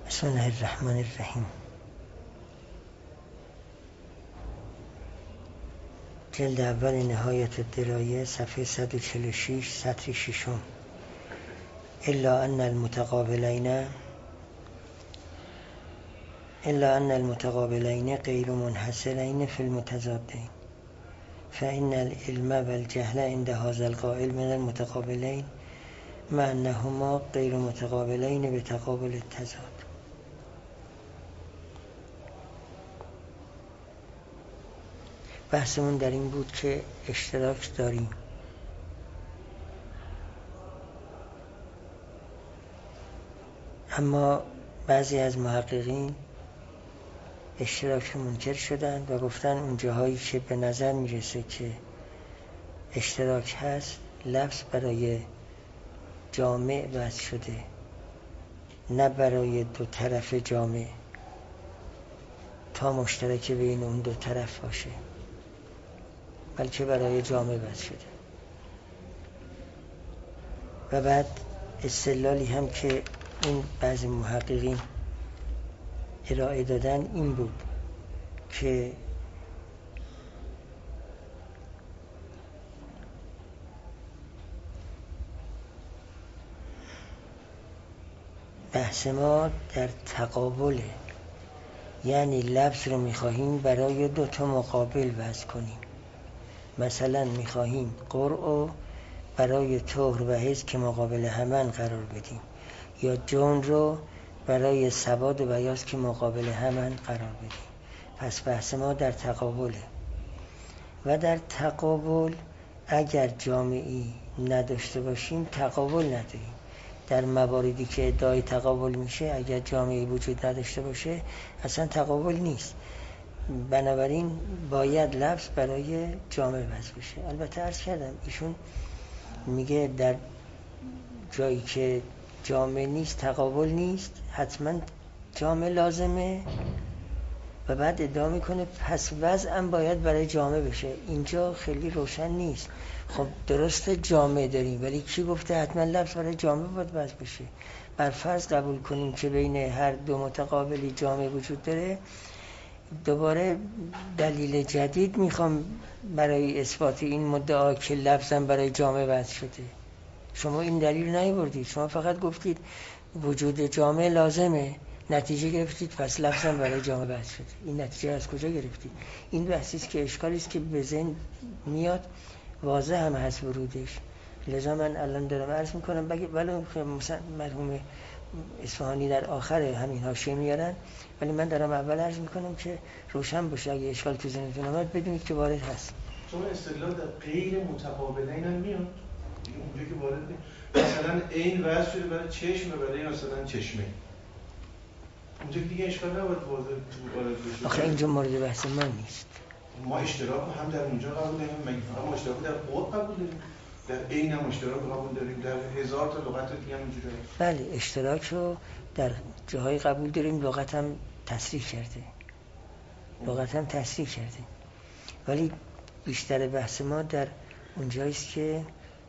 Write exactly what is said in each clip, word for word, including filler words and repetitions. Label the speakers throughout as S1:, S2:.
S1: بسم الله الرحمن الرحیم. جلد اول نهایت الدرایه صفحه صد و چهل و شش سطر ششم. الا ان المتقابلین الا ان المتقابلین غیر منحصرین فی المتضادین فإن العلم والجهل عند هذا القائل من المتقابلین مع انهما غیر متقابلین بتقابل التضاد. بحثمون در این بود که اشتراک داریم، اما بعضی از محققین اشتراک منکر شدند و گفتن اون جاهایی که به نظر میرسه که اشتراک هست لفظ برای جامع وضع شده، نه برای دو طرف جامع تا مشترک بین اون دو طرف باشه، بلکه برای جامع وضع شده. و بعد استدلالی هم که این بعضی محققین ارائه دادن این بود که بحث ما در تقابله، یعنی لفظ رو میخواهیم برای دو تا مقابل وضع کنیم. مثلا میخواهیم قرء برای طهر و حیض که مقابل همن قرار بدیم، یا جون رو برای سواد و بیاض که مقابل همن قرار بدیم. پس بحث ما در تقابله و در تقابل اگر جامعی نداشته باشیم تقابل نداریم. در مواردی که ادعای تقابل میشه اگر جامعی وجود نداشته باشه اصلا تقابل نیست. بنابراین باید لفظ برای جامع وضع بشه. البته عرض کردم ایشون میگه در جایی که جامع نیست تقابل نیست، حتما جامع لازمه، و بعد ادعا میکنه پس وضع هم باید برای جامع بشه. اینجا خیلی روشن نیست. خب درسته جامع داریم، ولی کی گفته حتما لفظ برای جامع باید وضع بشه؟ بر فرض قبول کنیم که بین هر دو متقابلی جامع وجود داره، دوباره دلیل جدید میخوام برای اثبات این مدعا که لفظم برای جامع وضع شده. شما این دلیل نیاوردید، شما فقط گفتید وجود جامع لازمه، نتیجه گرفتید پس لفظم برای جامع وضع شده. این نتیجه از کجا گرفتید؟ این بحثی است که اشکالی است که به ذهن میاد، واضح هم هست ورودش. لذا من الان دارم عرض میکنم، ولی مثلا مرحوم اصفهانی در آخر همین حاشیه میارن، ولی من دارم اول عرض میکنم که روشن باشه. اگه اشکال تو ذهنتون اومد بدونید که وارد هست.
S2: شما استدلال در غیر متقابلین هم میاد دیگه، اونجا که وارد نیست. مثلا عین وضع شده برای چشم و برای مثلا چشمه، اونجا دیگه اشکال نباید وارد بشه.
S1: آخه اینجا مورد بحث ما نیست.
S2: ما اشتراک هم در اونجا قبول داریم، مگه فقط ما اشتراک در قرء قبول داریم؟ در عین هم اشتراک قبول داریم، در هزار تا لغت دیگه هم اینجوریه.
S1: بله اشتراک رو در جاهای قبول داریم، لغت هم تصریح کرده لغت هم تصریح کرده ولی بیشتر بحث ما در اونجاییست که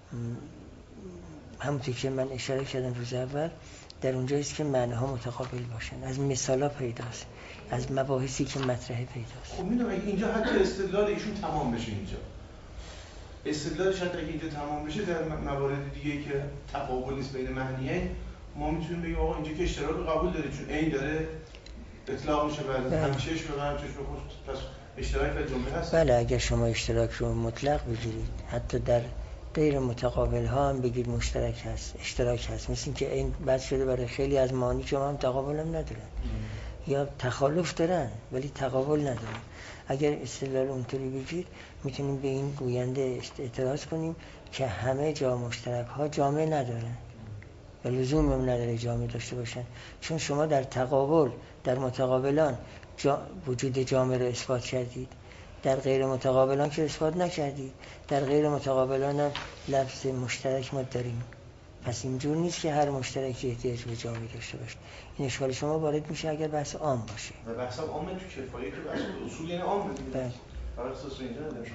S1: همونطور که من اشاره کردم روز اول، در اونجاییست که معناها متقابل باشن. از مثالا پیداست، از مباحثی که مطرحه پیداست.
S2: خب میدونم اگه اینجا حتی استدلال ایشون تمام بشه، اینجا استدلالش حتی اگه اینجا تمام بشه، در موارد دیگه که تقابل نیست بین معنیین، ما میتونیم بگیم آقا اینجا که اشتراک قبول داره چون عین داره اطلاق میشه بعد هم چشم به هم چشم خود، پس اشتراک و جمله هست.
S1: بله اگر شما اشتراک رو مطلق بگیرید، حتی در غیر متقابل ها هم بگید مشترک هست، اشتراک هست، مثل این که این بحث شده برای خیلی از معانی که هم تقابل هم ندارن یا تخالف دارن ولی تقابل ندارن. اگر استدلال اونطوری بگید میتونیم به این گوینده اعتراض کنیم که همه جا مشترک ها جامع ندارن و لزوم هم نداره جامع داشته باشن، چون شما در تقابل در متقابلان جا وجود جامع رو اثبات کردید، در غیر متقابلان که اثبات نکردید. در غیر متقابلان هم لفظ مشترک ما داریم، پس اینجور نیست که هر مشترکی احتیاج به جامع داشته باشه. این اشکال شما وارد میشه اگر بحث عام باشه.
S2: و بحث عام تو کفایه که بحث اصول یعنی عام دیگه.
S1: بله.
S2: برای اساس اینجا نمیشه.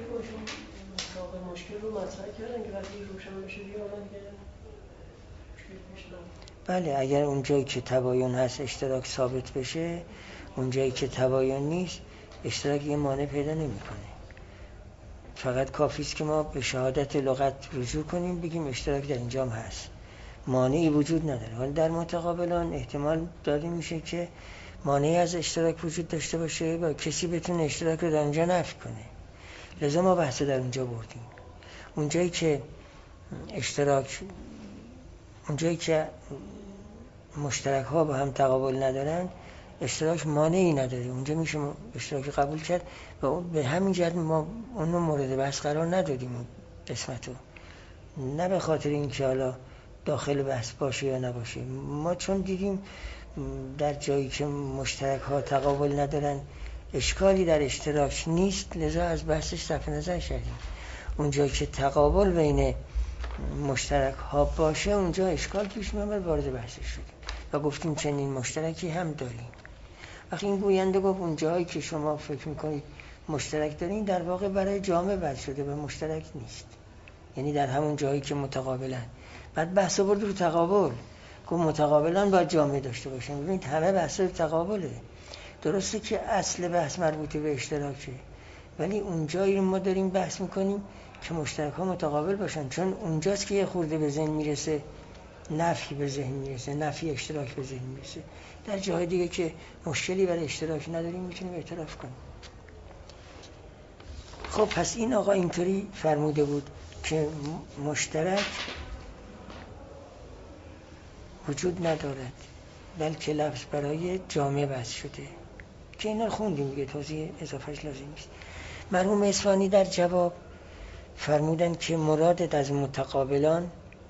S3: مشکل رو مطرح کردن که وقتی روشن بشه دیگه الان دیگه مشکل پیش نمیاد.
S1: بله اگر اونجایی که تباین هست اشتراک ثابت بشه، اونجایی که تباین نیست اشتراک یه مانع پیدا نمیکنه. فقط کافی است که ما به شهادت لغت رجوع کنیم بگیم اشتراک در اینجام هست، مانعی وجود نداره. ولی در متقابلان احتمال داده میشه که مانعی از اشتراک وجود داشته باشه و کسی بتونه اشتراک رو در اونجا نفی کنه. لذا ما بحث در اونجا بردیم. اونجایی که اشتراک اونجایی که مشترک ها با هم تقابل ندارن اشتراک مانعی نداره، اونجا میشه اشتراک قبول کرد و به همین جهت ما اونو مورد بحث قرار ندادیم اون قسمتو، نه به خاطر اینکه حالا داخل بحث باشه یا نباشه. ما چون دیدیم در جایی که مشترک ها تقابل ندارن اشکالی در اشتراک نیست، لذا از بحثش صرف نظر کردیم. اونجایی که تقابل بین مشترک ها باشه اونجا اشکال پیش میاد، وارد بحثش شدیم و گفتیم چنین مشترکی هم داریم. وقتی این گوینده گفت اون جایی که شما فکر میکنید مشترک دارین در واقع برای جامعه بحث شده و مشترک نیست، یعنی در همون جایی که متقابلن. بعد بحث برد رو تقابل، که متقابلان باید جامعه داشته باشن. ببینید همه بحث رو تقابله. درسته که اصل بحث مربوطه به اشتراکه، ولی اون جایی ما داریم بحث میکنیم که مشترک ها متقابل باشن، چون اونجاست که یه خورده به ذهن میرسه نفی به ذهن میرسه، نفی اشتراک به ذهن میرسه. در جاهای دیگه که مشکلی برای اشتراک نداریم میتونیم اعتراف کنیم. خب پس این آقا اینطوری فرموده بود که مشترک وجود ندارد بلکه لفظ برای جامعه بس شده، که اینا رو خوندیم دیگه، توضیح اضافهش لازم نیست. مرحوم اصفهانی در جواب فرمودن که مرادت از متقابلان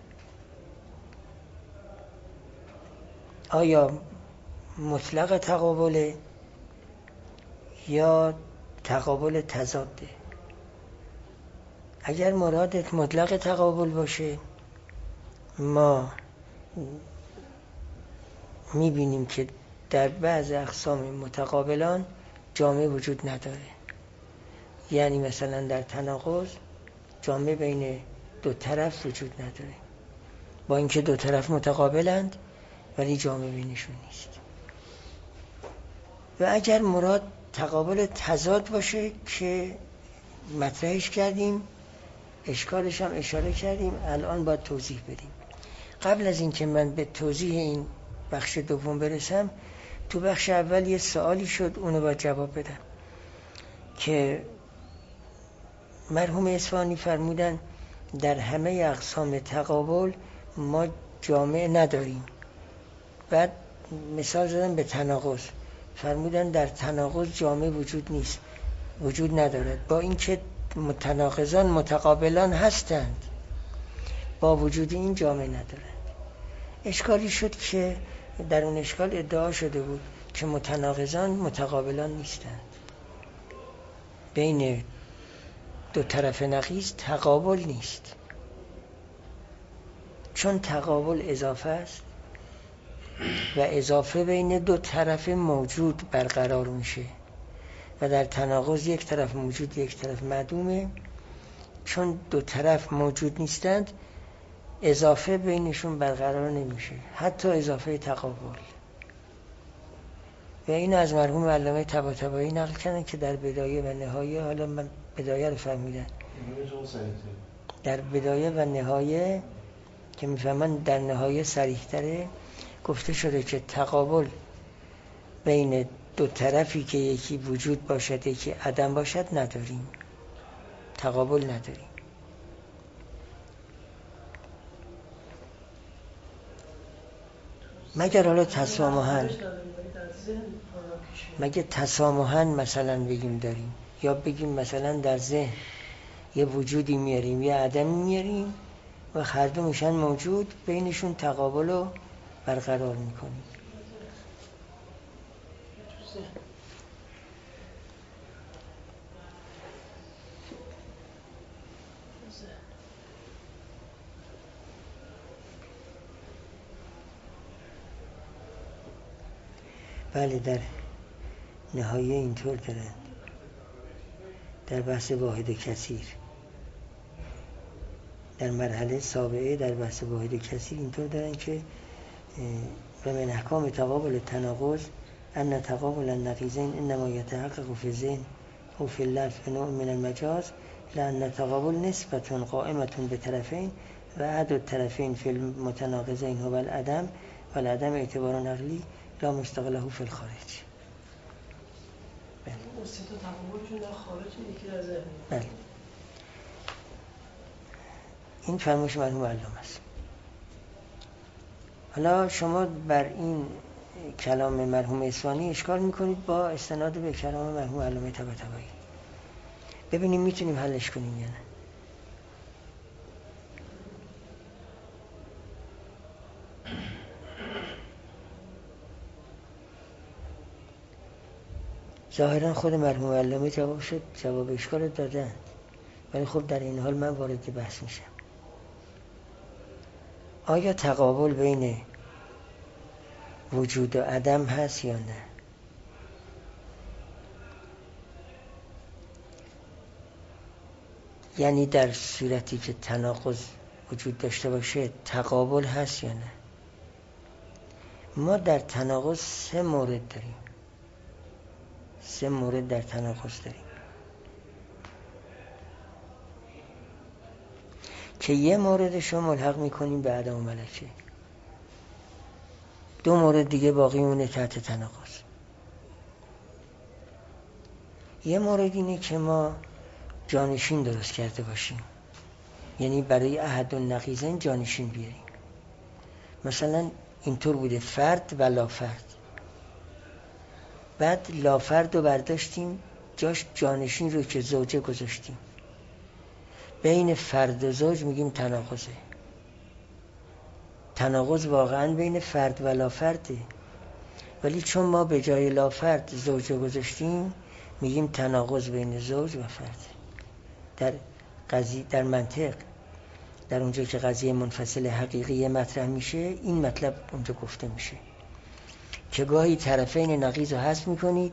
S1: آیا مطلق تقابله یا تقابل تضاده؟ اگر مرادت مطلق تقابل باشه ما میبینیم که در بعض اقسام متقابلان جامعه وجود نداره. یعنی مثلا در تناقض جامعه بین دو طرف وجود نداره، با اینکه دو طرف متقابلند ولی جامعه بینشون نیست. و اگر مراد تقابل تضاد باشه که مطرحش کردیم، اشکالش هم اشاره کردیم، الان باید توضیح بدیم. قبل از اینکه من به توضیح این بخش دوم برسم، تو بخش اول یه سوالی شد، اونو باید جواب بدم. که مرحوم اصفهانی فرمودن در همه اقسام تقابل ما جامعه نداریم. بعد مثال زدن به تناقض، فرمودن در تناقض جامعه وجود نیست، وجود ندارد، با اینکه متناقضان متقابلان هستند، با وجود این جامعه ندارند. اشکالی شد که در اون اشکال ادعا شده بود که متناقضان متقابلان نیستند، بین دو طرف نقیض تقابل نیست، چون تقابل اضافه است و اضافه بین دو طرف موجود برقرار میشه و در تناقض یک طرف موجود یک طرف معدومه. چون دو طرف موجود نیستند اضافه بینشون برقرار نمیشه، حتی اضافه تقابل. و این از مرحوم علامه طباطبایی نقل کردن که در بدایه و نهایه، حالا من بدایه رو فهمیدم، در بدایه و نهایه که میفهمن در نهایه صریح تره، گفته شده که تقابل بین دو طرفی که یکی وجود باشد یکی عدم باشد نداریم، تقابل نداریم. مگر حالا تسامحاً، مگه تسامحاً مثلا بگیم داریم، یا بگیم مثلا در ذهن یه وجودی میاریم یه عدمی میاریم و هر دو میشن موجود، بینشون تقابل رو برقرار میکنیم. بله در نهایه اینطور دارن، در بحث واحد و کثیر، در مرحله سابعه در بحث واحد و کثیر اینطور دارن که و من احکام تقابل التناقض ان تقابل النقیضین انما یتحقق فی الذهن او فی اللفظ نوع من المجاز لان تقابل نسبت قائمة بطرفین و عد الطرفین فی المتناقضین هو العدم و العدم اعتبار نقلی لا مستقله فی الخارج.
S3: اون سه تا تقابلشون در خارج، یکی در ذهن.
S1: بله. این فرمایش مرحوم علامه است. حالا شما بر این کلام مرحوم اصفهانی اشکال میکنید با استناد به کلام مرحوم علامه طباطبایی. ببینیم میتونیم حلش کنیم یا نه. ظاهرا خود مرحوم علامه جواب شد، جواب اشکال دادن، ولی خب در این حال من وارد بحث میشم. آیا تقابل بین وجود و عدم هست یا نه؟ یعنی در صورتی که تناقض وجود داشته باشه تقابل هست یا نه؟ ما در تناقض سه مورد داریم. سه مورد در تناقض داریم که یه موردش رو ملحق میکنیم به عدم و ملکه، دو مورد دیگه باقی مونه تحت تناقض. یه مورد اینه که ما جانشین درست کرده باشیم، یعنی برای احد النقیضین جانشین بیاریم. مثلا اینطور بوده فرد و لافرد، بعد لافرد رو برداشتیم جاش جانشین رو که زوجه گذاشتیم، بین فرد و زوج میگیم تناقضه. تناقض واقعا بین فرد و لافرده، ولی چون ما به جای لافرد زوجه گذاشتیم میگیم تناقض بین زوج و فرد. در قضیه، در منطق، در اونجا که قضیه منفصل حقیقی مطرح میشه این مطلب اونجا گفته میشه که گاهی طرفین نقیض رو حذف میکنید،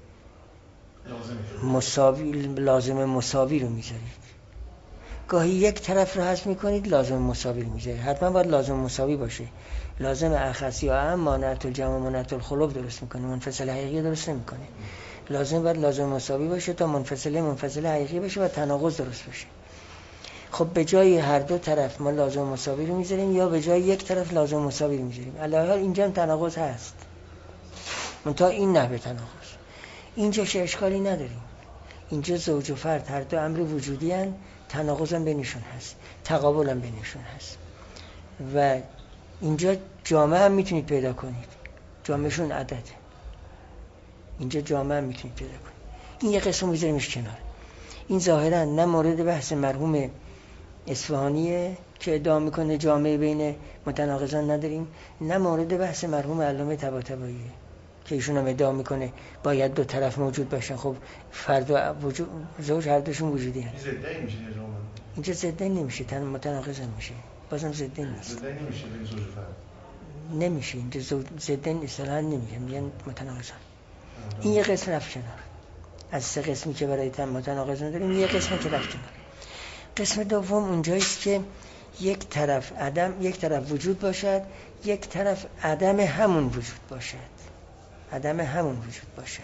S1: مساوی لازم مساوی رو میذارید. گاهی یک طرف رو حذف میکنید لازم مساوی رو میذارید. حتما باید لازم مساوی باشه. لازم اخص یا اعم مانعت الجمع و مانعت الخلوف درست میکنه، منفصل حقیقی درست نمیکنه. لازم باید لازم مساوی باشه تا منفصل منفصل حقیقی بشه و تناقض درست بشه. خب به جای هر دو طرف ما لازم مساوی رو میذاریم یا به جای یک طرف لازم مساوی رو میذاریم. علاوه اینجا هم تناقض هست، منتها این نحوه تناقض. اینجا چه اشکالی نداریم. اینجا زوج و فرد هر دو امر وجودی هستند، تناقض هم بینشون هست، تقابل هم بینشون هست. و اینجا جامعه هم میتونید پیدا کنید، جامعهشون عدده. اینجا جامعه هم میتونید پیدا کنید. این یه قسم میذاریمش کنار. این ظاهرا نه مورد بحث مرحوم اصفهانیه که ادعا میکنه جامعه بین متناقضان نداریم، نه مورد بحث مرحوم علامه طباطباییه که ایشون هم ادعا میکنه باید دو طرف موجود باشن. خب فرد و وجود زوج هر دوشون وجودی هست.
S2: زده میشه
S1: اینجا زده نمیشه، تن متناقض میشه، بازم زده نیست.
S2: زده نمیشه بین زوج و فرد
S1: نمیشه. اینجا زده اصطلاحاً نمیگه، میگن متناقضان. این یه قسم رفت کنار. از سه قسمی که برای تن متناقض نداریم یه قسمی که رفت کنار. قسم دوم اونجاییست که یک طرف عدم، یک طرف وجود باشد، یک طرف عدم همون وجود باشد. عدم همون وجود باشد،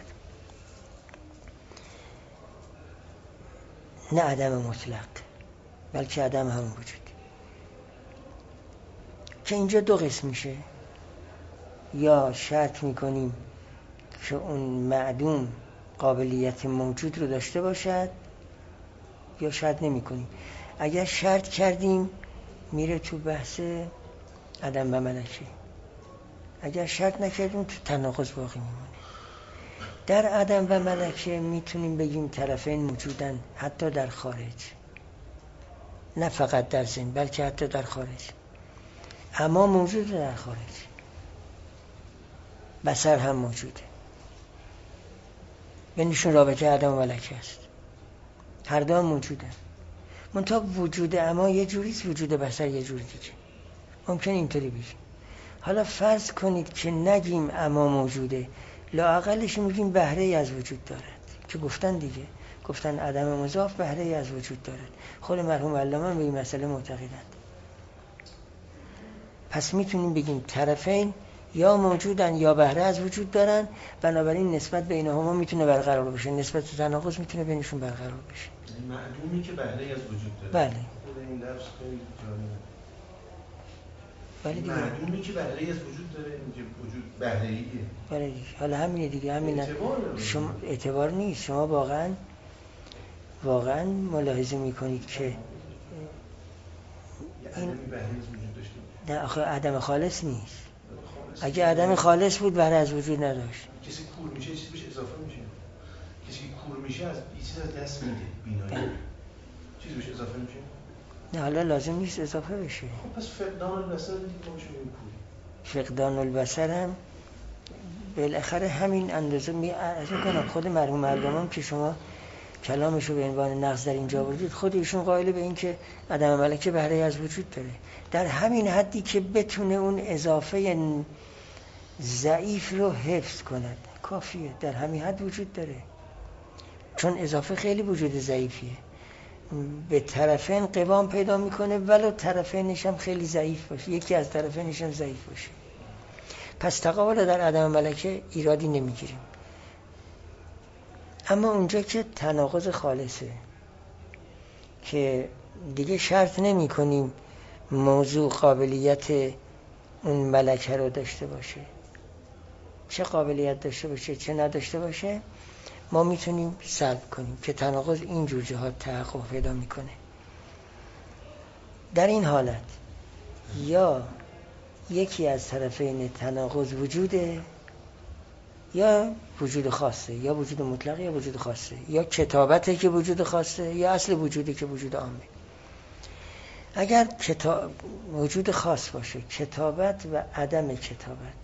S1: نه عدم مطلق، بلکه عدم همون وجود. که اینجا دو قسم میشه. یا شرط میکنیم که اون معدوم قابلیت موجود رو داشته باشد، یا شرط نمی کنیم. اگر شرط کردیم میره تو بحث عدم و ملکه، اگر شرط نکردیم تو تناقض باقی میمونه. در عدم و ملکه میتونیم بگیم طرفین موجودن حتی در خارج، نه فقط در ذهن بلکه حتی در خارج. اما موجود در خارج، بصر هم موجوده، بینشون رابطه عدم و ملکه است. هر دو هم موجودن، منتها وجود اما یه جوریست، وجود بصر یه جوری دیگه. ممکن اینطوری بگیم. حالا فرض کنید که نگیم اما موجوده، لااقلش میگیم بهره ای از وجود دارد، که گفتن دیگه، گفتن عدم مضاف بهره ای از وجود دارد. خود مرحوم علامه به این مسئله معتقدند. پس میتونیم بگیم طرفین یا موجودن یا بهره از وجود دارن، بنابراین نسبت بینهما میتونه برقرار بشه، نسبت تناقض میتونه بینشون برقرار بشه.
S2: معلومی که بهره از وجود داره.
S1: بله.
S2: خود این لفظ خیلی جالبه.
S1: ولی دیگه
S2: معلومی که بهره از وجود داره، اینکه وجود بهره‌ایه.
S1: بله دیگه. حالا همینه دیگه، همین
S2: اعتبار
S1: شما اعتبار نیست. شما واقعا واقعا ملاحظه میکنید که این
S2: عدم بهره از وجود داشته.
S1: نه آخه عدم خالص نیست. اگه عدم خالص بود بهره از وجود نداشت.
S2: کسی کور میشه چیزی بهش اضافه میشه. کسی که کور میشه از یه چیز از دست میده، بینایی. چیزی بهش اضافه میشه؟
S1: نه حالا لازم نیست اضافه بشه.
S2: خب پس فقدان البصر دیگه ما میشه این کوری.
S1: فقدان البصر هم بالاخره همین اندازه می از کنم. خود مرحوم علامه که شما کلامشو به عنوان نقض در اینجا بردید، خود ایشون قائل به این که عدم ملکه بهره از وجود داره، در همین حدی که بتونه اون اضافه ضعیف رو حفظ کند کافیه، در همین حد وجود داره، چون اضافه خیلی وجود ضعیفیه، به طرفین قوام پیدا میکنه ولو طرفینش هم خیلی ضعیف باشه، یکی از طرفینش هم ضعیف باشه. پس تقابل در عدم ملکه ایرادی نمیگیریم. اما اونجا که تناقض خالصه که دیگه شرط نمی کنیم موضوع قابلیت اون ملکه رو داشته باشه، چه قابلیت داشته باشه چه نداشته باشه ما میتونیم سلب کنیم که تناقض اینجور جهات تحقق پیدا میکنه. در این حالت یا یکی از طرفین تناقض وجوده یا وجود خاصه، یا وجود مطلق یا وجود خاصه، یا کتابته که وجود خاصه یا اصل وجودی که وجود عامه. اگر کتاب وجود خاص باشه، کتابت و عدم کتابت،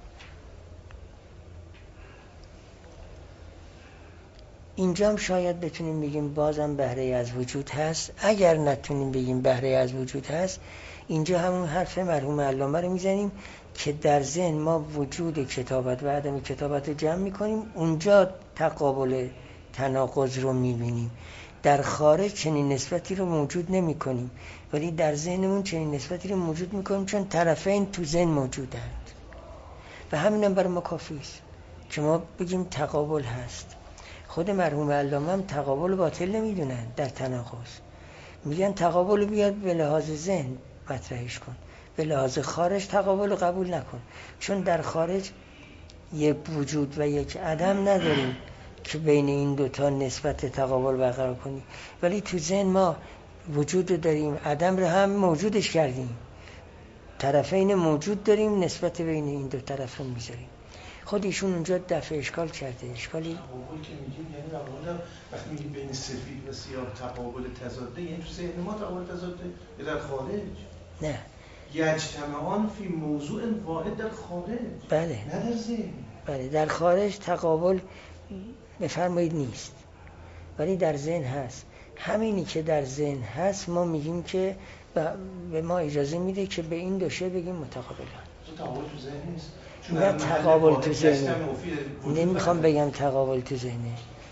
S1: اینجا هم شاید بتونیم بگیم بازم بهره از وجود هست. اگر نتونیم بگیم بهره از وجود هست، اینجا همون حرف مرحوم علامه رو میزنیم که در ذهن ما وجود کتابت و عدم کتابت رو جمع میکنیم، اونجا تقابل تناقض رو میبینیم. در خارج چنین نسبتی رو موجود نمی کنیم، ولی در ذهنمون چنین نسبتی رو موجود میکنیم چون طرفین تو ذهن موجودند و همین هم برای ما کافی است که ما بگیم تقابل هست. خود مرحوم علامه هم تقابل باطل نمیدونن در تناقض، میگن تقابل بیاد به لحاظ ذهن مطرحش کن، به لحاظ خارج تقابل قبول نکن، چون در خارج یک وجود و یک عدم نداریم که بین این دوتا نسبت تقابل برقرار کنی، ولی تو ذهن ما وجود داریم، عدم رو هم موجودش کردیم، طرفین موجود داریم، نسبت بین این دو طرف رو میذاریم. خود ایشون اونجا دفع اشکال کرده. اشکالی
S2: تقابل که میگیم یعنی واقعا وقتی میگیم بین سفید و سیاه تقابل تضاده، یعنی تو ذهن ما تقابل تضاده یا در خارج؟
S1: نه،
S2: یجتمعان فی موضوع واحد در خارج.
S1: بله،
S2: نه در ذهن.
S1: بله، در خارج تقابل بفرمایید نیست، ولی در ذهن هست. همینی که در ذهن هست ما میگیم که به ما اجازه میده که به این دو شی بگیم متقابلن.
S2: تقابل تو ذهن نیست.
S1: نه تقابل تو ذهن، نمیخوام بگم تقابل تو ذهنه،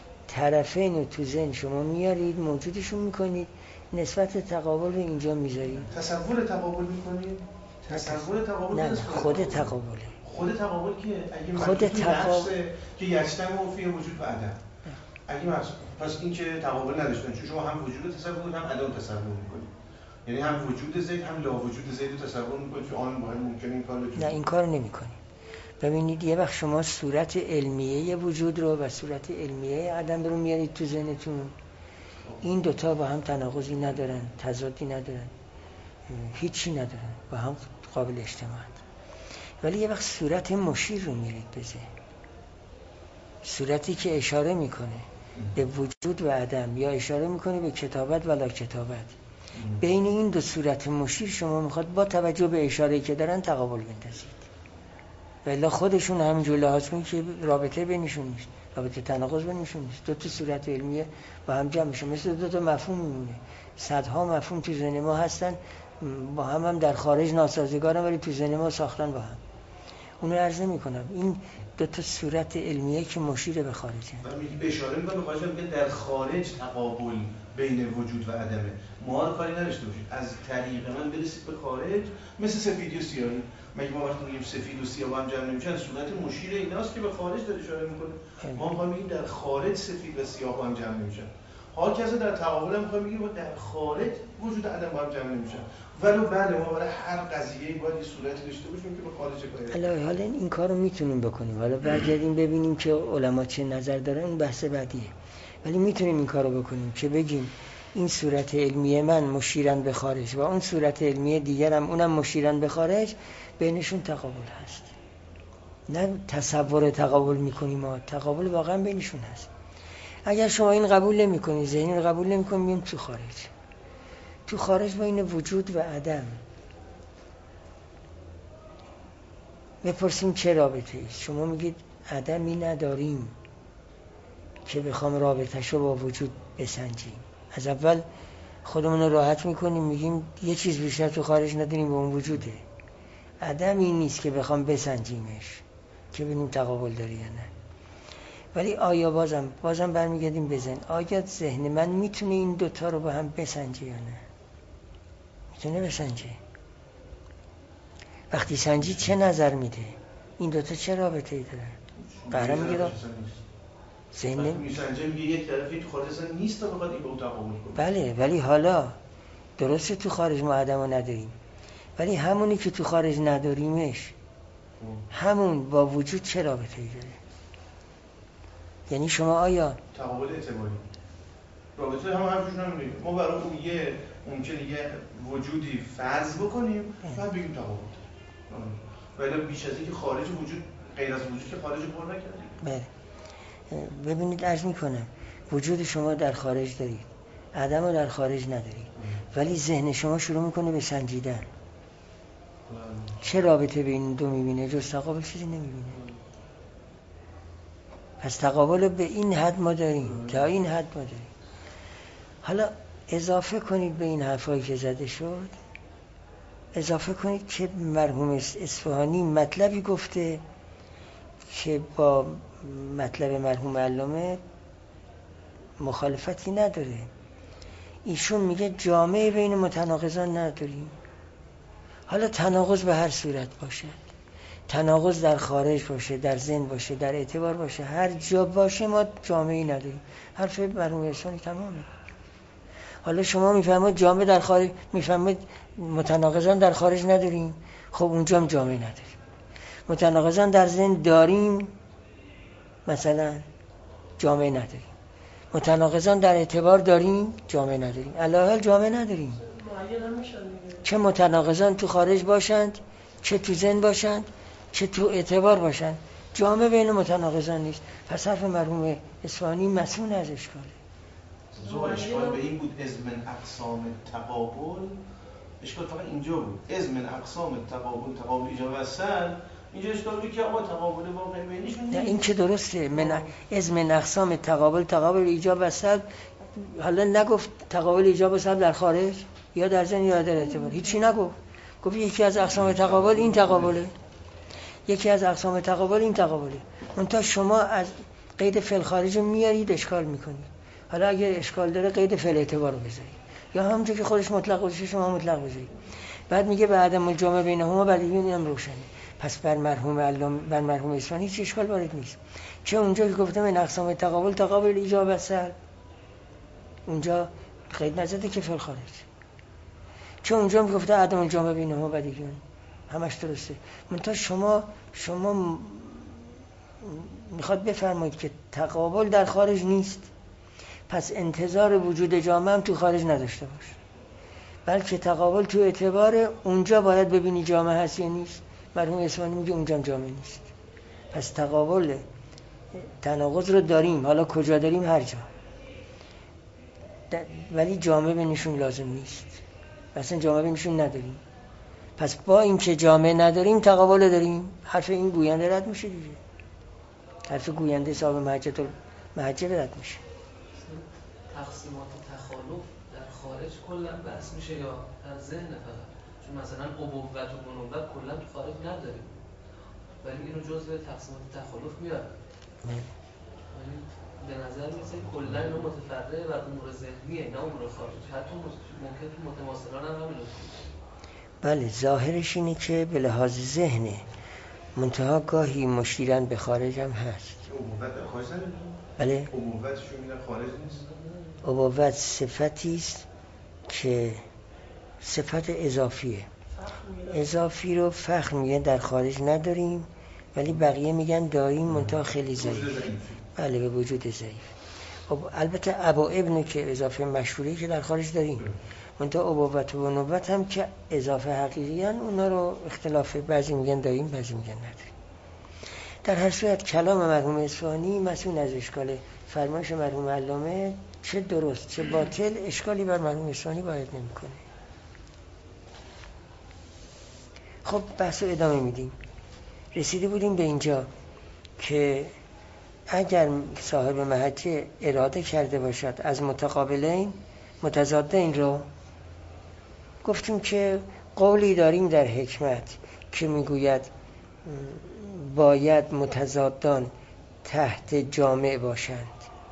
S1: طرفین رو تو ذهن شما میارید موجودشون میکنید، نسبت تقابل رو اینجا میذارید.
S2: تصور تقابل میکنید؟ تصور تقابل
S1: نه، خود تقابله.
S2: خود تقابل که اگه
S1: خود تقابل
S2: که یجتمع فی وجود و عدم، اگه مثلا پس این که تقابل نداشتن، چون شما هم وجود تصور کنید هم عدم تصور میکنید، یعنی هم وجود زید هم لا وجود زید رو تصور میکنید که آن باید ممکنه این کار بکنید.
S1: نه، این کار نمیکنید. ببینید یه وقت شما صورت علمیه وجود رو و صورت علمیه عدم رو میارید تو ذهنتون، این دوتا با هم تناقضی ندارن، تضادی ندارن، هیچی ندارن، با هم قابل اجتماعند. ولی یه وقت صورت مشیر رو میارید به ذهن، صورتی که اشاره میکنه به وجود و عدم یا اشاره میکنه به کتابت و لا کتابت، بین این دو صورت مشیر شما میخواد با توجه به اشاره‌ای که دارن تقابل بندازید، ولی خودشون همینجور لحاظ کنید که رابطه بینشون نیست، رابطه تناقض بینشون نیست، دو تا صورت علمیه با هم جمع میشه، مثل دو تا مفهوم میمونه. صدها مفهوم تو ذهن ما هستن، با هم هم در خارج ناسازگارن ولی تو ذهن ما ساختن با هم. اونو عرض نمی‌کنم. این دو تا صورت علمیه که مشیر به خارجه.
S2: من میگم اشاره میکنم به خارج، میگه در خارج تقابل بین وجود و عدمه. ما رو کاری نداشته باشید از طریق من برسید به خارج، مثل سفیدی و سیاهی. مگه ما وقتی میگیم سفید و سیاه با هم جمع نمیشن، صورت مشیر ایناست که به خارج داره اشاره میکنه. ما میخوایم بگیم در خارج سفید و سیاه با هم جمع نمیشن. حال کسی در تقابل هم میخوایم بگیم در خارج وجود عدم با هم جمع نمیشن. ولو بله ما برای هر قضیه‌ای باید یه صورتی داشته باشیم که به خارج کاری.
S1: حالا حالا این کارو میتونیم بکنیم. حالا برگردیم ببینیم که علما چه نظر دارن، اون بحث بعدیه. ولی میتونیم این کارو بکنیم که بگیم این صورت علمیه من مشیرن به خارج و اون صورت علمیه دیگرم اونم مشیرن به خارج، بینشون تقابل هست. نه تصور تقابل میکنیم، ما تقابل واقعا بینشون هست. اگر شما این قبول نمیکنید، ذهنی رو قبول نمیکنید، میگیم تو خارج. تو خارج بین وجود و عدم. بپرسیم چه رابطه ایست؟ شما میگید عدمی نداریم که بخوام رابطه‌شو با وجود بسنجیم. از اول خودمون رو راحت میکنیم، میگیم یه چیز بیشتر تو خارج نداریم به اون وجوده. عدمی نیست که بخوام بسنجیمش که ببینیم تقابل داره یا نه. ولی آیا بازم بازم برمیگردیم به ذهن، آیا ذهن من میتونه این دوتا رو با هم بسنجه یا نه؟ میتونه بسنجه. وقتی سنجی چه نظر میده؟ این دوتا چه رابطه ای داره؟ قهرم میگه ذهن
S2: میسنجه میگه یک طرفی تو خارج اصلا نیست تا بخواد این به اون تقابل کنه.
S1: بله، ولی حالا درسته تو خارج ما عدمو نداریم، ولی همونی که تو خارج نداریمش همون با وجود چه رابطه ای داره؟ یعنی شما آیا
S2: تقابل اعتباری رابطه هم همشون هم میگه ما برای اون یه ممکنه یه وجودی فرض بکنیم بعد بگیم تقابل داره، ولی بیش از اینکه خارج وجود غیر از وجود که خارج پر نکردیم.
S1: بله ببینید عرض میکنم وجود شما در خارج دارید، عدم رو در خارج ندارید، ولی ذهن شما شروع میکنه به سنجیدن. چه رابطه بین این دو میبینه؟ جز تقابل چیزی نمیبینه. پس تقابل به این حد ما داریم، تا این حد ما داریم. حالا اضافه کنید به این حرفایی که زده شد، اضافه کنید که مرحوم اصفهانی مطلبی گفته که با مطلب مرحوم علامه مخالفتی نداره. ایشون میگه جامعه بین متناقضان نداریم. حالا تناقض به هر صورت باشه، تناقض در خارج باشه، در ذهن باشه، در اعتبار باشه، هر جا باشه ما جامعه‌ای نداریم. حرف مرحوم اصفهانی تمامه. حالا شما میفهمید جامعه در خارج، میفهمید متناقضان در خارج نداریم، خب اونجا هم جامعه نداریم. متناقضان در ذهن داریم، مثلا جامعه نداریم. متناقضان در اعتبار داریم، جامعه نداریم. علاوه جامعه نداریم. چه متناقضان تو خارج باشند، چه تو ذهن باشند، چه تو اعتبار باشند، جامعه بین متناقضان نیست. پس حرف مرحوم اصفهانی مسئول از اشکاله.
S2: زو اشکال به این بود از من اقسام تقابل، اشکال فقط اینجا بود. از من اقسام تقابل، تقابل ایجاب و سلب، اینجا اشکال بود که آقا تقابل واقع بینشون نیست.
S1: نه این که درسته. من از من اقسام تقابل، تقابل ایجاب و سلب، حالا نگفت تقابل ایجاب و سلب در خارج یا در ذهن یا در اعتبار، هیچی نگفت. گفت یکی از اقسام تقابل این تقابله، یکی از اقسام تقابل این تقابله. منتها شما از قید فعل خارج میارید اشکال میکنید. حالا اگه اشکال داره قید فعل اعتبار رو بذارید، یا همونجوری که خودش مطلق باشه شما مطلق بذارید. بعد میگه به عدم الجامع بینهما بدیهیون هم روشنه. پس بر مرحوم علامه، بر مرحوم اصفهانی هیچ اشکال وارد نیست. چه اونجا که گفتم این اقسام تقابل، تقابل ایجاب و سلب، اونجا قید نزده که فعل خارج. چه اونجا هم گفته عدم الجامع بینهما بدیهیون، همش درسته. منتها شما شما میخواد بفرمایید که تقابل در خارج نیست، پس انتظار وجود جامعه هم تو خارج نداشته باش، بلکه تقابل تو اعتبار اونجا باید ببینی جامعه هست یا نیست. مرحوم اصفهانی میگه اونجا هم جامعه نیست. پس تقابل تناقض رو داریم، حالا کجا داریم؟ هر جا، ولی جامعه بینشون لازم نیست. اصلا جامعه بینشون نداریم. پس با اینکه جامعه نداریم تقابل داریم. حرف این گوینده رد میشه دیگه. حرف گوینده صاحب محجت المحجه رد میشه.
S4: تقسیمات تخالف در خارج کلا بحث میشه یا در ذهن فقط؟ چون مثلا ابوت و بنوت کلا تو خارج نداریم. ولی اینو جزء تقسیمات تخالف میاره. یعنی به نظر میسه کلا اینا متفرع بر امور ذهنیه نه امور خارجی. حتی ممکن که متماثلان هم همین
S1: بله ظاهرش اینه که به لحاظ ذهنه، منتها گاهی مشیرن به خارج هم هست.
S2: ابوت در خارج نمیدونم؟
S1: بله
S2: ابوتشون میدن خارج نیست؟
S1: ابوت صفتی است که صفت اضافیه. اضافی رو فخر میگن در خارج نداریم، ولی بقیه میگن داریم منتها خیلی ضعیف. بله به وجود ضعیف. البته ابا ابن که اضافه مشهوری که در خارج داریم، منتها ابوت و نبوت هم که اضافه حقیقی هن، اونا رو اختلافه، بعضی میگن داریم بعضی میگن نداریم. در هر صورت کلام مرحوم اصفهانی مسئول از اشکال فرمایش مرحوم علامه چه درست چه باطل اشکالی بر مرحوم اصفهانی وارد نمیکنه. خب بحث رو ادامه میدیم. رسیده بودیم به اینجا که اگر صاحب محجه اراده کرده باشد از متقابلین متضادین رو، گفتیم که قولی داریم در حکمت که میگوید باید متضادان تحت جامع باشند،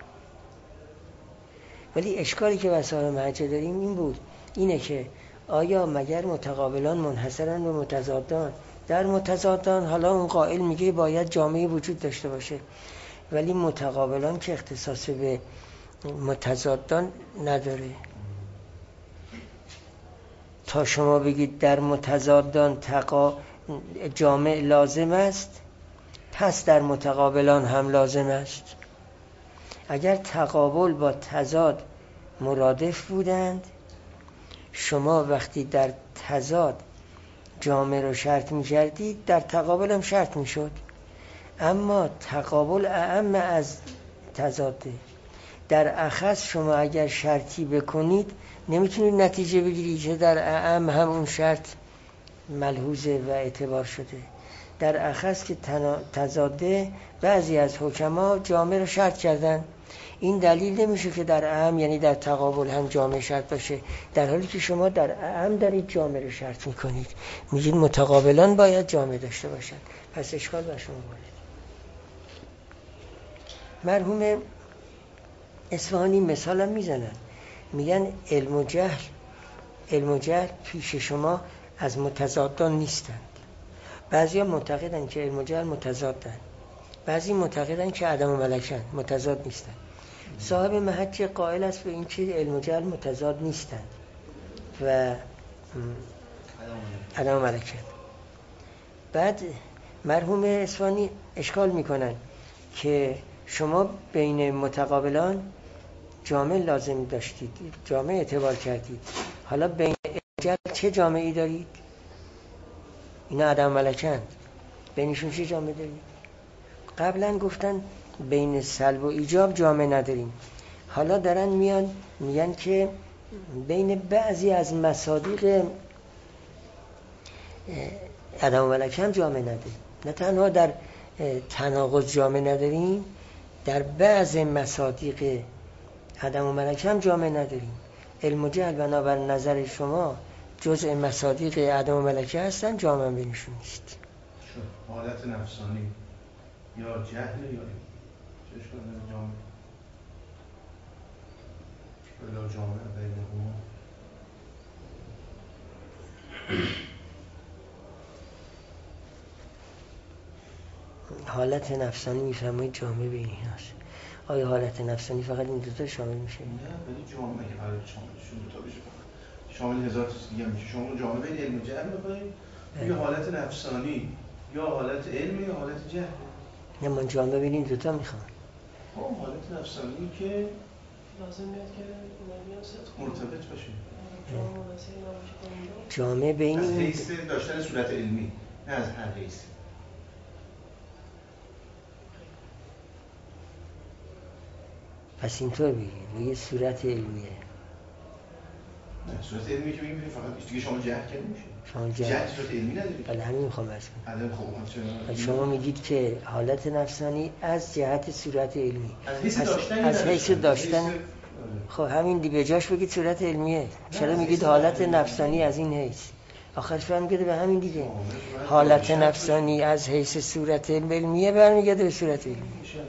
S1: ولی اشکالی که بر صاحب محجه داریم این بود، اینه که آیا مگر متقابلان منحصرن به متضادان؟ در متضادان حالا اون قائل میگه باید جامعه وجود داشته باشه، ولی متقابلان که اختصاص به متضادان نداره. تا شما بگید در متضادان تقا جامع لازم است، پس در متقابلان هم لازم است. اگر تقابل با تضاد مرادف بودند، شما وقتی در تضاد جامع رو شرط می کردید در تقابل هم شرط می شد، اما تقابل اعم از تضاده. در اخص شما اگر شرطی بکنید نمیتونید نتیجه بگیرید که در اعم هم اون شرط ملحوظه و اعتبار شده. در اخص که تضاده بعضی از حکما جامع رو شرط کردن، این دلیل نمیشه که در اعم یعنی در تقابل هم جامع شرط باشه، در حالی که شما در اعم دارید جامع رو شرط میکنید، میگید متقابلان باید جامع داشته باشن، پس اشکال بر شما وارد. مرحوم اصفهانی مثالم میزنن، میگن علم و جهل علم و جهل پیش شما از متضادان نیستند. بعضیا معتقدن که علم و جهل متضادن، بعضی معتقدن که عدم و ملکن متضاد نیستن. صاحب محجه قائل است به این که علم و جهل متضاد نیستند و عدم و ملکن. بعد مرحوم اصفهانی اشکال میکنن که شما بین متقابلان جامع لازم داشتید، جامع اعتبار کردید، حالا بین جهل چه جامعی دارید؟ اینا عدم ملکند، بینشون چه جامع دارید؟ قبلا گفتن بین سلب و ایجاب جامع نداریم، حالا دارن میان میگن که بین بعضی از مصادیق عدم ملکند جامع نداریم. نه تنها در تناقض جامع نداریم، در بعض مصادیق عدم و ملکه هم جامع نداریم. علم و جهل بنابر نظر شما جزء مصادیق عدم و ملکه هستن، جامع هم بینشون نیست.
S2: حالت نفسانی یا جهل یا علم چه اشکال داره جامع؟ بلا جامع بینهما.
S1: حالت نفسانی میفهمید جامع بین هست. آیا حالت نفسانی فقط این دوتا شامل میشه؟
S2: نه ولی جامع که حالت شاملشون دوتا بشه شامل هزار تا دیگه میشه. شما جامع بین علم و جهل می‌خواید یا حالت نفسانی یا حالت علم یا حالت جهل؟
S1: نه من جامع بین این دوتا میخوام.
S2: ها حالت نفسانی که
S3: لازم میاد که
S2: مرتبط باشه.
S1: جامع بین
S2: از حیث داشتن صورت علمی، نه از هر حیث.
S1: پس اینطور بگیم میگه صورت علمیه.
S2: نه صورت علمی که میگیم فقط دیگه شما جهل کنید میشه.
S1: شما جهل
S2: جهل صورت علمی ندارید.
S1: بله همین میخوام عرض کنم.
S2: الان خب
S1: شما میگید که حالت نفسانی از جهت صورت علمی،
S2: از حیث داشتن
S1: از حیث داشتن. خب همین دی به جاش بگید صورت علمیه. چرا میگید حالت نفسانی از این حیث؟ آخرش برمیگرده به همین دیگه. حالت نفسانی از حیث صورت علمیه برمیگرده به صورت علمیه.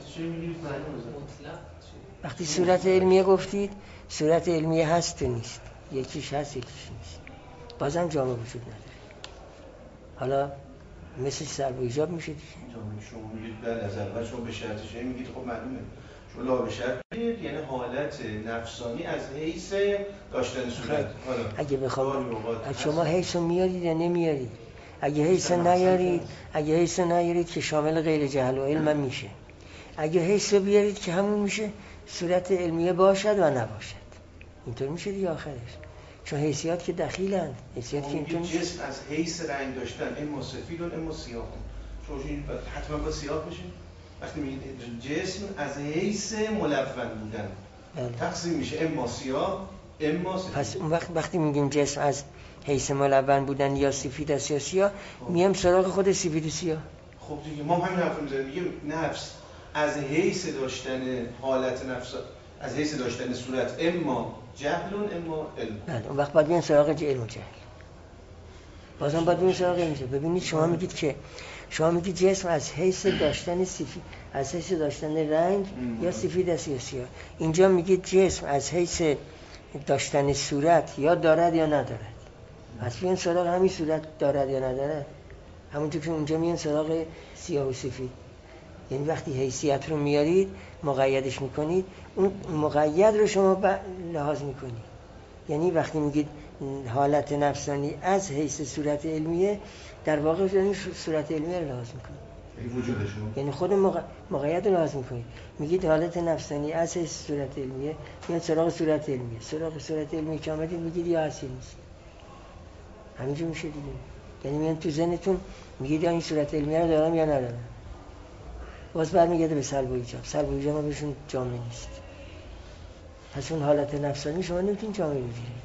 S1: وقتی صورت علمیه گفتید، صورت علمیه هست و نیست، یکیش هست یکیش نیست، بازم جامعه وجود نداره. حالا مثل سلب و ایجاب میشه دیگه.
S2: شما میگید بله از اول شما به شرطش میگید خب معلومه شما لا به شرط میگید، یعنی حالت نفسانی از حیث داشتن صورت. حالا
S1: اگه بخوام شما حیث رو میارید یا نمیارید؟ اگه حیث رو نیارید، اگه حیث رو نیارید که شامل غیر جهل و علم میشه. اگه حیث رو بیارید که همون میشه صورت علمیه باشد و نباشد. اینطور میشه دیگه آخرش. چون حیثیات که دخیلند، حیثیات که اینطور
S2: میشه. جسم از حیث رنگ داشتن اما سفید و اما سیاه. شما حتما با سیاه بشه. وقتی میگید جسم از حیث ملون بودن بله. تقسیم میشه اما سیاه اما سفید.
S1: پس اون وقت وقتی میگیم جسم از حیث ملون بودن یا سفید است یا سیاه، میام سراغ خود سفید و سیاه.
S2: خب دیگه ما همین حرف میزنیم، میگیم نفس از حیث داشتن حالت نفس، از حیث داشتن صورت اما جهل اما علم.
S1: بله اون وقت باید بیان سراغ علم و جهل. بازم باید بیان سراغ علم. ببینید شما میگید که شما میگید جسم از حیث داشتن سفید، از حیث داشتن رنگ یا سفید است یا سیاه. اینجا میگید جسم از حیث داشتن صورت یا دارد یا ندارد. پس بیان سراغ همین صورت دارد یا ندارد. همونطور که اونجا میان سراغ سیاه و سفید. یعنی وقتی حیثیت رو میارید مقیدش میکنید، اون مقید رو شما لحاظ میکنید. یعنی وقتی میگید حالت نفسانی از حیث صورت علمیه، در واقع یعنی صورت علمیه رو لحاظ میکنید.
S2: وجود شما
S1: یعنی خود مقید رو لحاظ میکنید. میگید حالت نفسانی از حیث صورت علمیه، میاد سراغ صورت علمیه. سراغ صورت علمیه که آمدید میگید یا هست نیست. همینجور میشه دیگه. یعنی میان تو ذهنتون میگید یا این صورت علمیه رو دارم یا ندارم. باز برمیگرده به سلب و ایجاب. سلب و ایجاب بهشون جامعه نیست. پس اون حالت نفسانی شما نمیتونید جامعه بگیرید.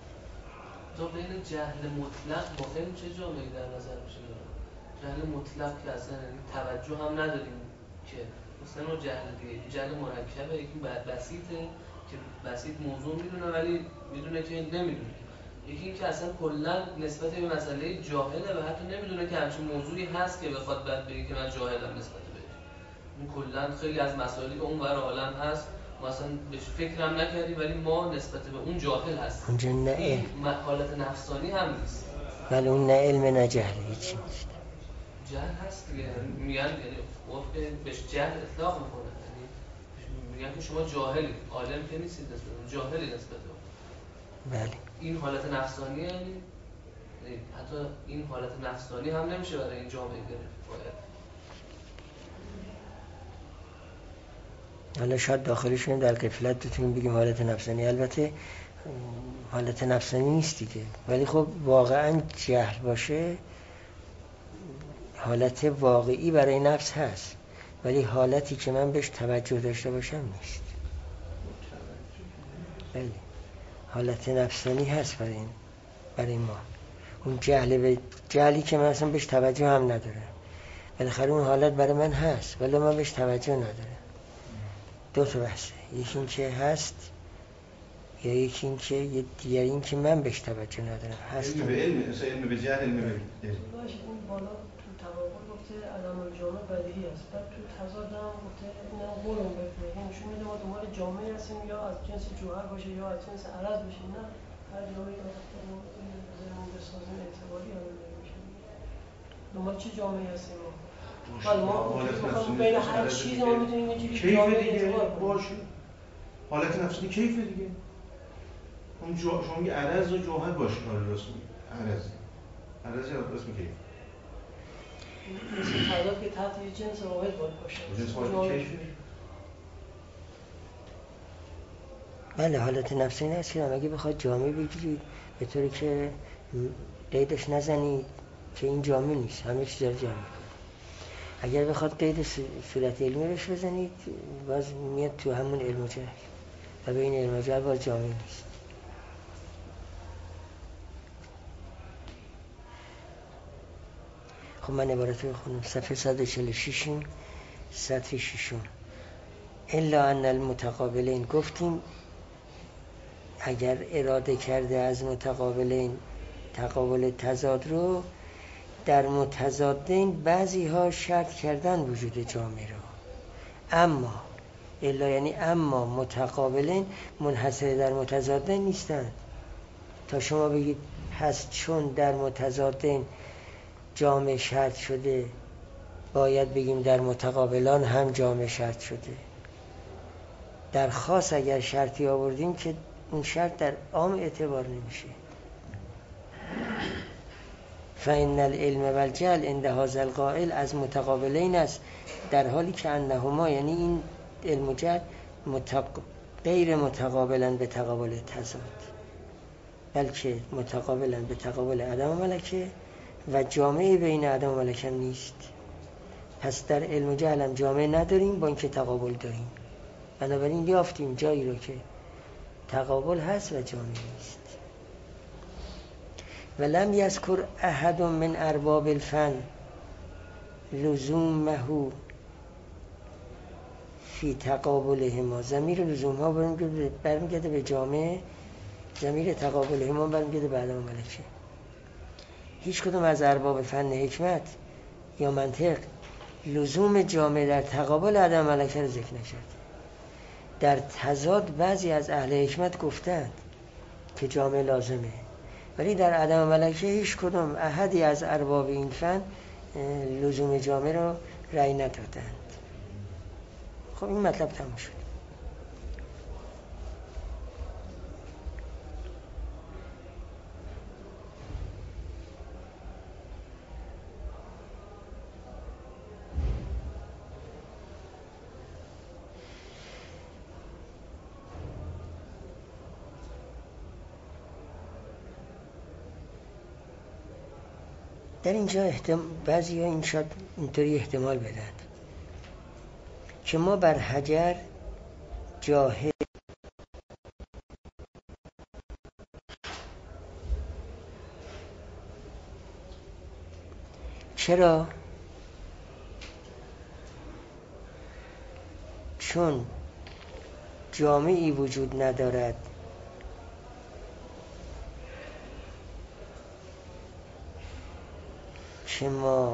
S4: تو بین جهل مطلق با علم چه جامعه‌ای در نظر میشه؟ جهل مطلق که اصلا توجه هم نداریم که مثلا اون جهل دیگه جهل مرکبه، یکی بسیطه که بسیط موضوع میدونه ولی میدونه که نمیدونه. یکی این که اصلا کلا نسبت به مسئله جاهله و حتی نمیدونه که همچین موضوعی هست که بخواد بعد بگه که من جاهلم نسبت بهش. این کلا خیلی از مسائلی که اون ور عالم هست ما اصلا بهش فکرم نکردیم ولی ما نسبت به اون جاهل هستیم.
S1: اونجا نه
S4: این حالت نفسانی هم نیست.
S1: ولی اون نه علم نه جهل هیچی نیست.
S4: جهل هست دیگه، میگن یعنی وقت بهش جهل اطلاق میکنه، یعنی میگن که شما جاهلی، عالم که نیستید نسبت اون، جاهلی نسبت اون.
S1: بله.
S4: این حالت نفسانی یعنی حتی این حالت نفسانی هم نمیشه برای این جامعه گرفت باید.
S1: حالا شاید داخلشون در غفلت بتونیم بگیم حالت نفسانی، البته حالت نفسانی نیست دیگه، ولی خب واقعا جهل باشه حالت واقعی برای نفس هست، ولی حالتی که من بهش توجه داشته باشم نیست. بله حالت نفسانی هست برای این برای ما. اون جهل به جهلی که من اصلا بهش توجه هم ندارم، بالاخره اون حالت برای من هست ولی من بهش توجه ندارم. دو تا بحثه، یکی این که هست یا یکی این که یه دیگر این که من بهش توجه ندارم. هست
S2: علم به علم، مثلا علم به جهل، علم به علم.
S3: باشه اون بالا تو تقابل گفته عدم الجامعه بدیهی است، بعد تو تضاد هم گفته این هم قولم بفته، یعنی نشون میده ما دنبال جامعه هستیم یا از جنس جوهر باشه یا از جنس عرض باشه، نه هر جامعه که ما بسازیم اعتباری هم نمیشه. دنبال چه جامعه هستیم ما؟ حالا ما میخوام بین هر چیز ما میتونیم یه جوری جامعه اعتبار
S2: باشه. حالت نفسانی کیف دیگه. اون جو شما میگه عرض و جوهر باشه، حالا راست میگه. عرض. عرض یا راست میگه.
S3: مثل تعداد که تحت یه جنس واحد باید باشه.
S2: جنس واحد کیف.
S1: بله حالت نفسانی هست که اگه بخواد جامعه بگیرید به طوری که قیدش نزنید که این جامعه نیست، همه چیز رو جامعه. اگر بخواد قید صورت علمی روش بزنید باز میاد تو همون علم و جهل و به این علم و جهل باز جامعه نیست. خب من عبارت رو بخونم. صفحه صد و چهل و شش سطر ششم. الا ان المتقابلین، گفتیم اگر اراده کرده از متقابلین تقابل تضاد رو در متضادین بعضی ها شرط کردن وجود جامعه رو، اما الا یعنی اما متقابلین منحصر در متضادین نیستند. تا شما بگید هست چون در متضادین جامعه شرط شده، باید بگیم در متقابلان هم جامعه شرط شده. در خاص اگر شرطی آوردیم که اون شرط در عام اعتبار نمیشه. فإن العلم والجهل عند هذا القائل از متقابلین است، در حالی که انهما یعنی این علم و جهل متق... غیر متقابلن به تقابل تضاد، بلکه متقابلن به تقابل عدم و ملکه و جامعه بین عدم و ملکه هم نیست. پس در علم و جهل هم جامعه نداریم با اینکه تقابل داریم. بنابراین یافتیم جایی رو که تقابل هست و جامعه نیست. ولم یذکر احد من ارباب الفن لزومه فی تقابلهما. ضمیر لزوم ها برمیگرده به جامعه، ضمیر تقابلهما برمیگرده به عدم و ملکه. هیچ کدوم از ارباب فن حکمت یا منطق لزوم جامعه در تقابل عدم و ملکه رو ذکر نکرد. در تضاد بعضی از اهل حکمت گفتند که جامعه لازمه، ولی در عدم و ملکه هیچ کدوم احدی از ارباب این فن لزوم جامعه رو رأی ندادند. خب این مطلب تموم شد. در اینجا احتمال بعضی ها این شاید اینطوری احتمال بدن که ما بر حجر جاهل چرا؟ چون جامعی وجود ندارد که ما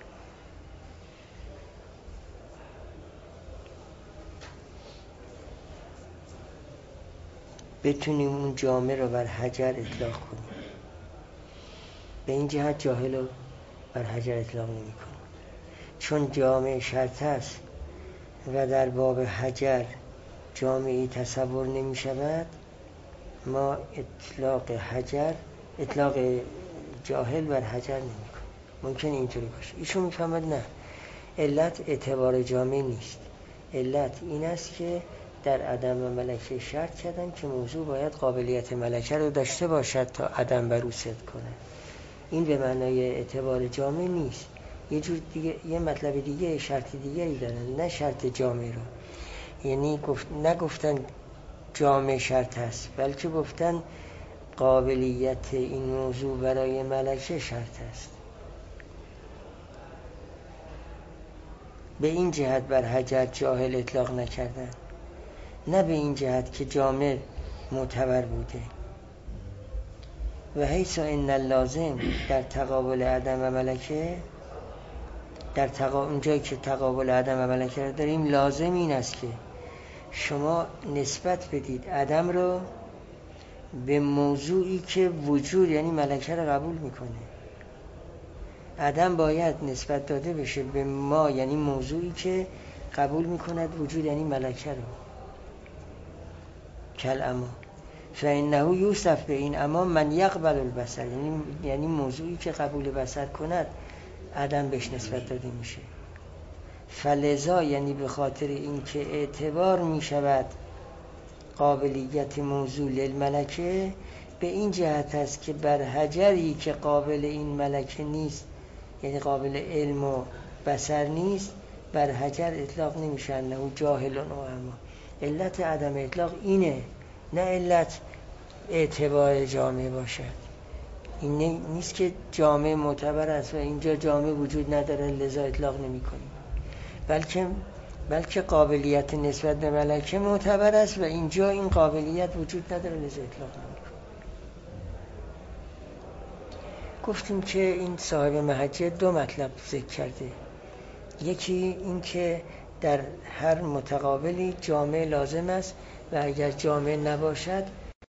S1: بتونیم اون جامعه رو بر حجر اطلاق کنیم. به این جهت جاهل رو بر حجر اطلاق نمی کنیم، چون جامعه شرط است و در باب حجر جامعی تصور نمی شود. ما اطلاق حجر اطلاق جاهل بر حجر نمی کنیم. ممکن اینطوری باشه. ایشون میفهمد نه، علت اعتبار جامعه نیست، علت این است که در عدم و ملکه شرط کردن که موضوع باید قابلیت ملکه رو داشته باشد تا عدم بر او صدق کنه. این به معنای اعتبار جامعه نیست، یه جور دیگه، یه مطلب دیگه، شرط دیگری دارن، نه شرط جامعه رو. یعنی گفت نگفتن جامعه شرط هست، بلکه گفتن قابلیت این موضوع برای ملکه شرط است. به این جهت بر حجر جاهل اطلاق نکردن، نه به این جهت که جامع معتبر بوده. و حیث ان اللازم در تقابل عدم و ملکه، در تقابل اونجایی که تقابل عدم و ملکه رو داریم، لازم این است که شما نسبت بدید عدم رو به موضوعی که وجود یعنی ملکه رو قبول میکنه. عدم باید نسبت داده بشه به ما یعنی موضوعی که قبول میکند وجود یعنی ملکه رو. کل اما فإنه یوصف به این اما من یقبل البصر، یعنی یعنی موضوعی که قبول بصر کند عدم بهش نسبت داده میشه. فلذا یعنی به خاطر این که اعتبار میشود قابلیت موضوع للملکه، به این جهت است که بر حجری که قابل این ملکه نیست، یعنی قابل علم و بصر نیست، بر حجر اطلاق نمیشه انه جاهل و اما. علت عدم اطلاق اینه، نه علت اعتبار جامعه باشد. این نیست که جامعه معتبر است و اینجا جامعه وجود نداره لذا اطلاق نمی کنیم، بلکه بلکه قابلیت نسبت به ملکه معتبر است و اینجا این قابلیت وجود نداره لذا اطلاق نمی کنیم. گفتیم که این صاحب محجه دو مطلب ذکر کرده. یکی این که در هر متقابلی جامع لازم است و اگر جامع نباشد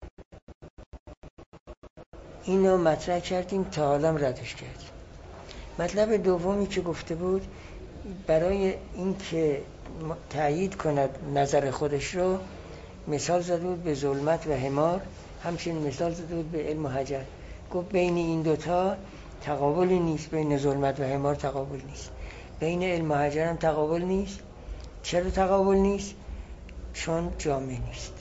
S1: اینو مطرح کردیم تا حالا ردش کردیم. مطلب دومی که گفته بود برای این که تأیید کند نظر خودش رو مثال زده بود به ظلمت و حمار، همچنین مثال زده بود به علم و حجر. گفت بین این دوتا تقابلی نیست، بین ظلمت و حمار تقابل نیست، بین علم و حجر هم تقابل نیست. چرا تقابل نیست؟ چون جامع نیست.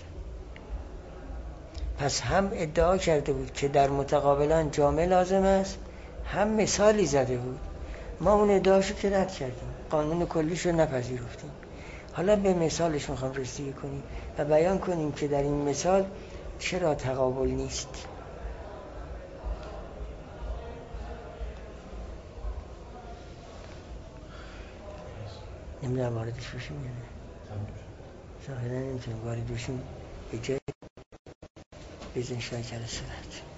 S1: پس هم ادعا کرده بود که در متقابلان جامع لازم است، هم مثالی زده بود. ما اون ادعاشو که رد کردیم، قانون کلیشو نپذیرفتیم. حالا به مثالش میخوام رسیدگی کنیم و بیان کنیم که در این مثال چرا تقابل نیست. نمیدونم واردش بشیم یا نه. ظاهرا نمیتونیم وارد بشیم به جای بزن شای جلسه رد.